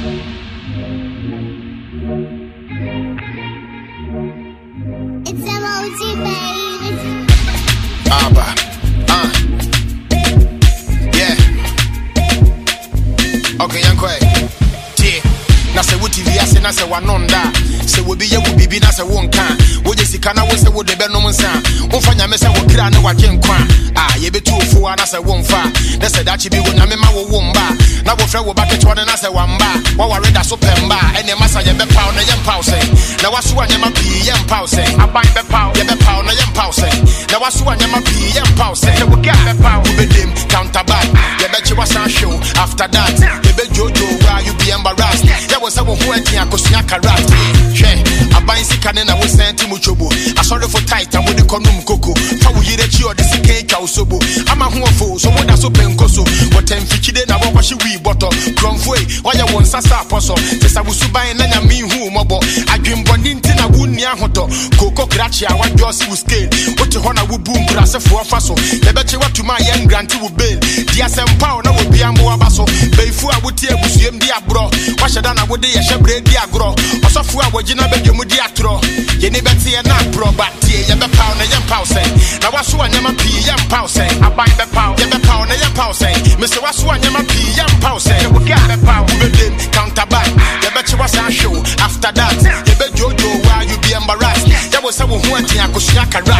It's MOG, baby. Abba, yeah. Okay, Yankwe. Yeah. Na se wo TV ase na se wanonda. Se wo bi ye wo bibi na se wo nka. Wo je sika na wo se wo de be no nsa. Wo fanya me se wo kra ne waje nkwa. Ye be tu ofu na se wo mfa. Na se dachi bi wo na me ma wo wo mba. Na wo frɛ wo ba ke chode na se wamba. Wa ware da so pemba. Ene masa ye be paw na ye mpaw se. Na waso anyama pi ye mpaw se. Aban be paw ye be paw na ye mpaw se. Na waso anyama pi ye mpaw se. Se wo ga be paw wo be dem counter back. Ye be chi wasan show after that. Ye be jojo why you be embarrassed. Ye wo se wo ho ati akosua karat. Hwe aban sika ne na wo senti mu chobo. Asori for tight and wo de konum koko. Fa wo yire chi o de sika ka usobo. Ama ho ofo so wo da so penkoso. Wo temfikide na wo kwashi wi boto. Kromfoi wa ye won sasa aposo. Te sa wo suban na nya mi hu mobo. Adwemboni nti na wo nia hoto. Koko krachi a wa josi wo scale. Wo te ho na wo boom brasefo afa so. Ye be che watuma ye ngranti wo bail. Dia sempa na wo bia mo abaso. Beifu a wo tie abusuem di abro. Wa sheda na wo de ye hyebre di agro. Osofo a wogina bedwemu di atro. Ye ne beti ye na pro batie ye be paw na ye paw say. Na waso anyama pi ye paw say. Aban be paw ye be paw na ye paw say. Me se waso anyama pi ye paw say. Ye wo ga be paw wo be dem counter back. Ye be che wasan show after that. Ye be jojo why you be embarrassed. Ye wo se wo ho anti akosua karat.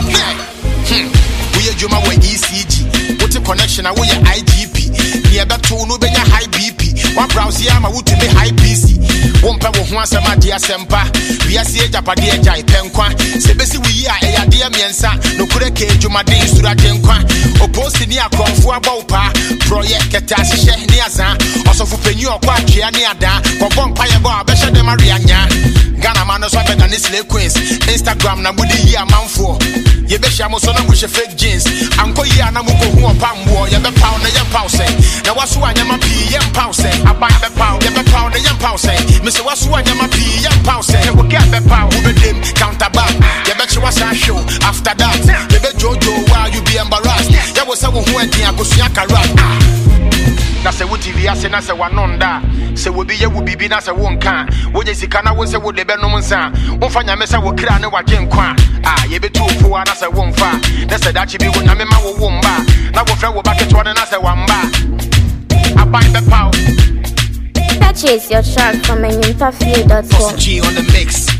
We ye juma we ECG. What connection a we ye IGP. Ni e be to no be nya high BP. Wa browse ya ma wo to be high PC. Wompa wo ho asema de asempa wiase ejapade ejai penkwa sebesi wi a eyade amiensa no kure ke dwumade nsura denkwa oposi ni akromfo abawpa project keta hye ni azan osofu penyu okwa atwea ni ada kobon paye bo abehye de marianya Ghana man no so better ni slay queens Instagram na mudi yi amanfo ye be hia mo so na mo hye fake jeans anko yi ana mo ko hu opambo ye be paw na ye paw say na waso anyama pi ye paw say aban be paw ye be paw na ye paw say Mr. Wasu anyama pi ye paw say ye wo get be paw wo be dem counter back ye be chi wasa show after that ye be jojo why you be embarrassed ye wo se wo hu adi akosua karat na se wo TV ase na se wanonda se wo bi ye wo bibi na se wo nka wo je sika na wo se wo de be no nsa wo fanya me se wo kra ne waje nkwa ye be tu ofu na se wo mfa na se dachi bi wo na me ma wo wo mba na wo frɛ wo ba ke chode na se wamba aban be paw. Purchase your track from enyimfafie.com. G on the mix.